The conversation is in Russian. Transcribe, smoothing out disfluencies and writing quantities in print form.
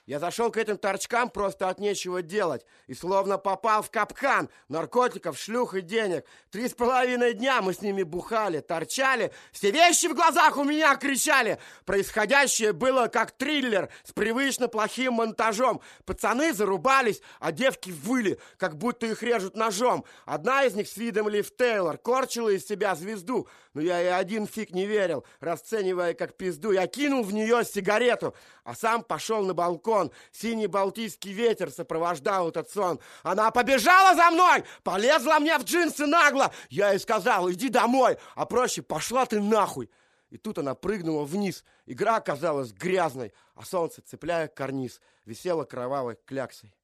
Я зашел к этим торчкам просто от нечего делать. И словно попал в капкан наркотиков, шлюх и денег. 3,5 дня мы с ними бухали, торчали. Все вещи в глазах у меня кричали. Происходящее было как триллер с привычно плохим монтажом. Пацаны зарубались, а девки выли, как будто их режут ножом. Одна из них с видом Лив Тейлор корчила из себя звезду. Но я и один фиг не верил, расценивая как пизду. Я кинул в нее сигарету, а сам пошел на балкон. Синий балтийский ветер сопровождал этот сон. Она побежала за мной, полезла мне в джинсы нагло. Я ей сказал: иди домой, а проще пошла ты нахуй. И тут она прыгнула вниз. Игра оказалась грязной, а солнце, цепляя карниз, висело кровавой кляксой.